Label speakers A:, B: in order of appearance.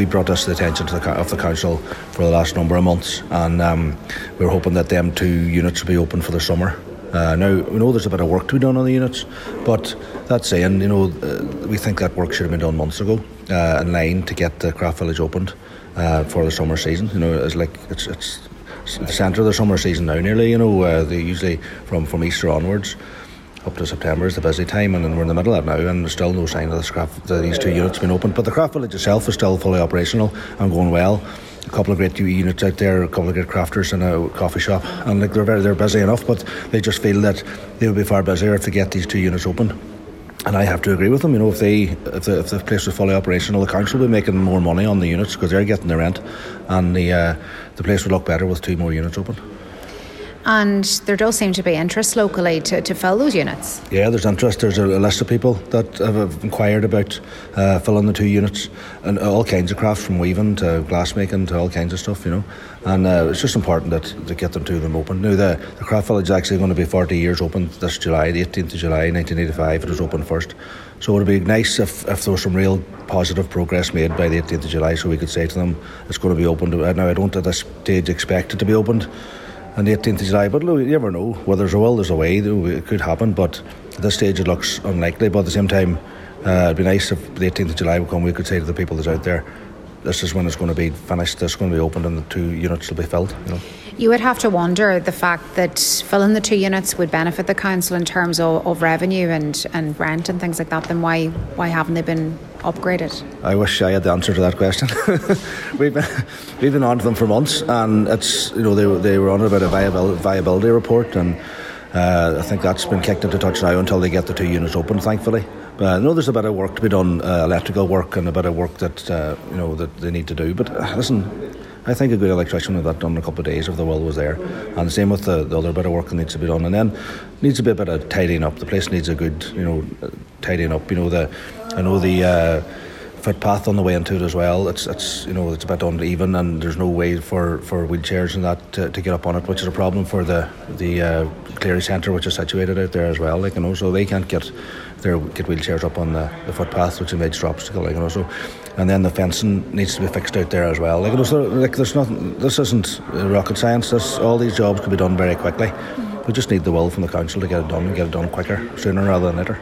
A: We brought this to the attention of the council for the last number of months, and we're hoping that them 2 units will be open for the summer. Now, we know there's a bit of work to be done on the units, but that saying, we think that work should have been done months ago, in line to get the Craft Village opened for the summer season. It's the centre of the summer season now nearly. They usually from Easter onwards up to September is the busy time, and we're in the middle of that now, and there's still no sign of these 2 units being opened. But the Craft Village itself is still fully operational and going well. A couple of great units out there, a couple of great crafters in a coffee shop, and they're busy enough, but they just feel that they would be far busier if they get these 2 units open. And I have to agree with them. If the place was fully operational, the council would be making more money on the units because they're getting the rent, and the place would look better with 2 more units open.
B: And there does seem to be interest locally to fill those units. Yeah,
A: there's interest. There's a list of people that have inquired about filling the 2 units, and all kinds of crafts, from weaving to glassmaking to all kinds of stuff, And it's just important to get them 2 of them open. Now, the Craft Village is actually going to be 40 years open this July, the 18th of July 1985. It was opened first. So it would be nice if there was some real positive progress made by the 18th of July, so we could say to them it's going to be opened. Now, I don't at this stage expect it to be opened on the 18th of July, but you never know. Where there's a will, there's a way. It could happen, but at this stage it looks unlikely. But at the same time, it'd be nice if the 18th of July would come. We could say to the people that's out there, this is when it's going to be finished, this is going to be opened, and the 2 units will be filled.
B: You would have to wonder the fact that filling the 2 units would benefit the council in terms of revenue and rent and things like that. Then why haven't they been upgraded?
A: I wish I had the answer to that question. We've been on to them for months, and it's they were on about a viability report, and I think that's been kicked into touch now until they get the 2 units open, thankfully. But I know there's a bit of work to be done, electrical work, and a bit of work that that they need to do. But listen, I think a good electrician would have that done in a couple of days if the will was there. And the same with the other bit of work that needs to be done. And then needs a bit of tidying up. The place needs a good, tidying up. I know the footpath on the way into it as well. It's a bit uneven, and there's no way for wheelchairs and that to get up on it, which is a problem for the Cleary Centre, which is situated out there as well. So they can't get wheelchairs up on the footpath, which is a major obstacle. And then the fencing needs to be fixed out there as well. There's nothing. This isn't rocket science. All these jobs could be done very quickly. We just need the will from the council to get it done, and get it done quicker, sooner rather than later.